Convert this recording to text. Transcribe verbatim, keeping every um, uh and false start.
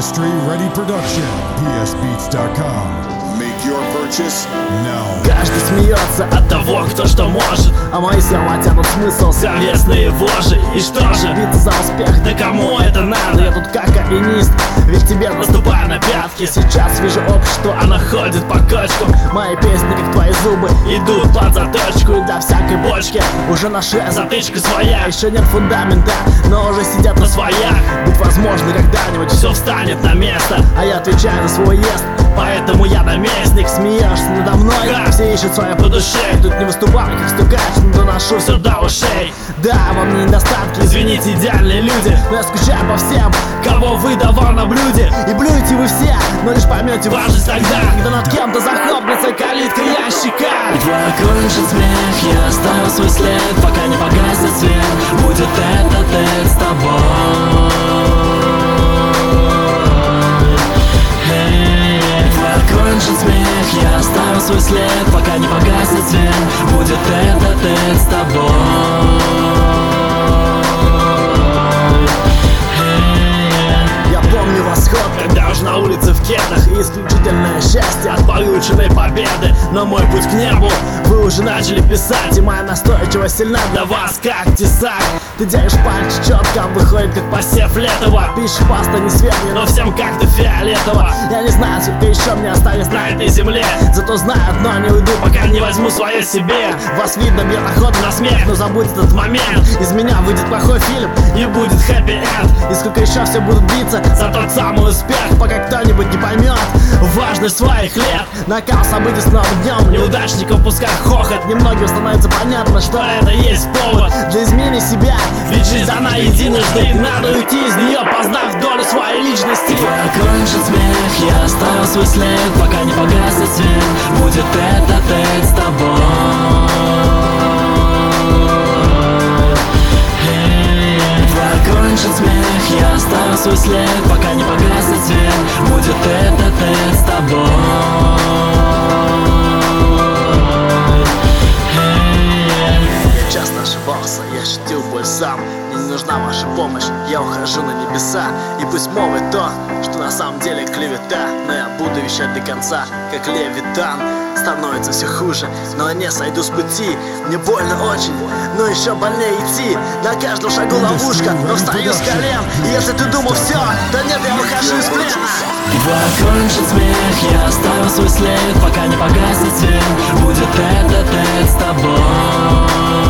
Industry Ready Production. P S beats dot com. Make your purchase now. Каждый смеется от того, кто что может, а мои слова тянут смысл словесные вожи. И что же? Биться за успех, да кому это надо? Я тут как алпинист, ведь тебе наступаю на пятки. Сейчас вижу общество, оно ходит по кочкам. Мои песни, как твои зубы, идут под заточку. И для всякой бочки уже на шее затычка своя. Еще нет фундамента, но уже сидят на своях. Быть возможно, когда-нибудь все встанет на место, а я отвечаю за свой ест. Поэтому я наместник, смеешься надо мной, как все ищут свое по душе. Тут не выступаю как стукач, но доношу все до ушей. Да, во мне недостатки, извините, идеальные люди, но я скучаю по всем, кого выдавал на блюде. И блюете вы все, но лишь поймете важность тогда, когда над кем-то захлопнется калитка ящика. И твой окончен смех, я оставил свой след, пока не погаснет свет. Будет тет-а-тет с тобой. Окончен смех, я оставил свой след, пока не погаснет свет. Будет тет-а-тет с тобой. Я помню восход, когда уж на улице в кедах, и исключительное счастье от полученной победы. Но мой путь к небу вы уже начали писать, и моя настойчивость сильна для вас, как тесак. Ты делаешь пальцы четко, выходит как посев летого. Пишешь паста не светлый, но всем как-то фиолетово. Я не знаю, сколько еще мне останется на этой земле, зато знаю одно, не уйду, пока не возьму свое себе. Вас видно, бьет охота на смех, но забудь этот момент. Из меня выйдет плохой фильм, не будет хэппи-энд. И сколько еще все будут биться за тот самый успех, пока кто-нибудь не поймет важность своих лет. Накал событий с новым днем, неудачников пускай хохот. Немногим становится понятно, что это есть повод для измены себя. Ведь жизнь она единожды, и надо уйти из нее, познав долю своей личности. Твой окончен смех, я оставил свой след, пока не погаснет свет. Будет тет-а-тет с тобой. Твой окончен смех, я оставил свой след, пока не погаснет свет. Будет тет-а-тет с тобой. Часто ошибался, я ощутил боль сам. Мне не нужна ваша помощь, я ухожу на небеса. И пусть молвит то, что на самом деле клевета, но я буду вещать до конца, как Левитан. Становится все хуже, но я не сойду с пути. Мне больно очень, но еще больнее идти. На каждом шагу ловушка, но встаю с колен. И если ты думал все, то нет, я выхожу из плена. Твой окончен смех, я оставил свой след, пока не погаснет свет. Будет тет-а-тет с тобой.